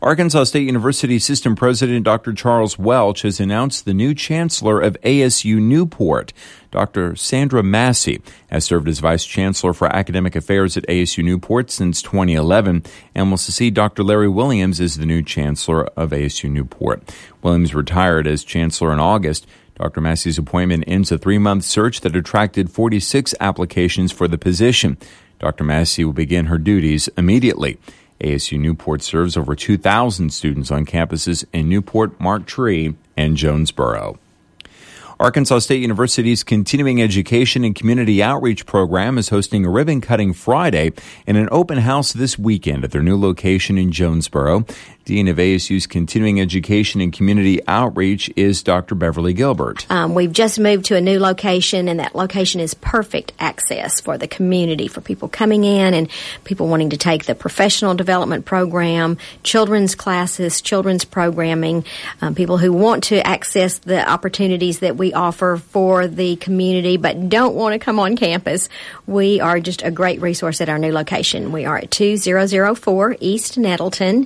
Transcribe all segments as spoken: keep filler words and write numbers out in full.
Arkansas State University System President Doctor Charles Welch has announced the new chancellor of A S U Newport. Doctor Sandra Massey has served as vice chancellor for academic affairs at A S U Newport since twenty eleven and will succeed Doctor Larry Williams as the new chancellor of A S U Newport. Williams retired as chancellor in August. Doctor Massey's appointment ends a three-month search that attracted forty-six applications for the position. Doctor Massey will begin her duties immediately. A S U Newport serves over two thousand students on campuses in Newport, Mark Tree, and Jonesboro. Arkansas State University's Continuing Education and Community Outreach Program is hosting a ribbon-cutting Friday and an open house this weekend at their new location in Jonesboro. Dean of A S U's Continuing Education and Community Outreach is Doctor Beverly Gilbert. Um, we've just moved to a new location, and that location is perfect access for the community, for people coming in and people wanting to take the professional development program, children's classes, children's programming, um, people who want to access the opportunities that we offer for the community but don't want to come on campus. We are just a great resource at our new location. We are at two thousand four East Nettleton.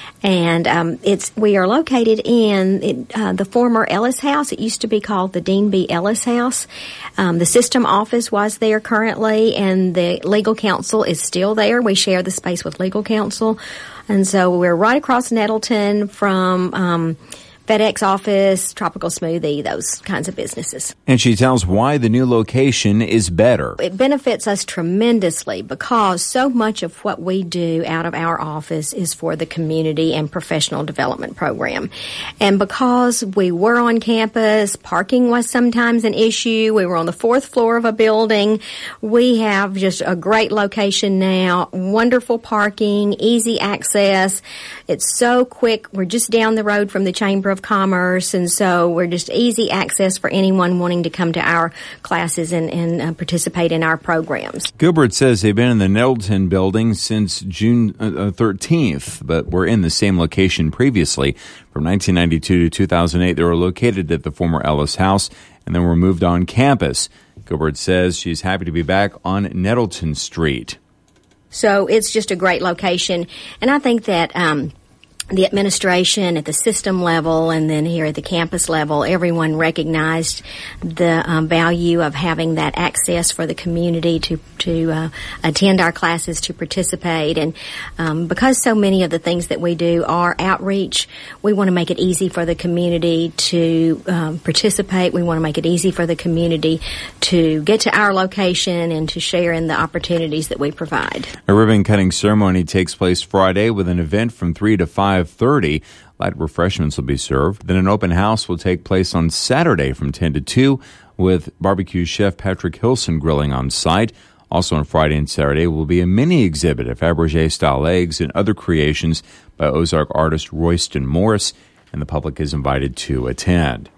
And um, it's we are located in it, uh, the former Ellis House. It used to be called the Dean B. Ellis House. Um, the system office was there currently, and the legal counsel is still there. We share the space with legal counsel. And so we're right across Nettleton from um, FedEx office, Tropical Smoothie, those kinds of businesses. And she tells why the new location is better. It benefits us tremendously because so much of what we do out of our office is for the community and professional development program. And because we were on campus, parking was sometimes an issue. We were on the fourth floor of a building. We have just a great location now, wonderful parking, easy access. It's so quick. We're just down the road from the Chamber of Commerce, and so we're just easy access for anyone wanting to come to our classes and, and uh, participate in our programs. Gilbert says they've been in the Nettleton building since June thirteenth, but were in the same location previously. From nineteen ninety-two to two thousand eight, they were located at the former Ellis House and then were moved on campus. Gilbert says she's happy to be back on Nettleton Street. So it's just a great location, and I think that um, the administration at the system level and then here at the campus level, everyone recognized the um, value of having that access for the community to to uh, attend our classes, to participate. And um, because so many of the things that we do are outreach, we want to make it easy for the community to um, participate. We want to make it easy for the community to get to our location and to share in the opportunities that we provide. A ribbon-cutting ceremony takes place Friday with an event from three to five thirty. Light refreshments will be served. Then an open house will take place on Saturday from ten to two with barbecue chef Patrick Hilson grilling on site. Also on Friday and Saturday will be a mini exhibit of Fabergé-style eggs and other creations by Ozark artist Royston Morris, and the public is invited to attend.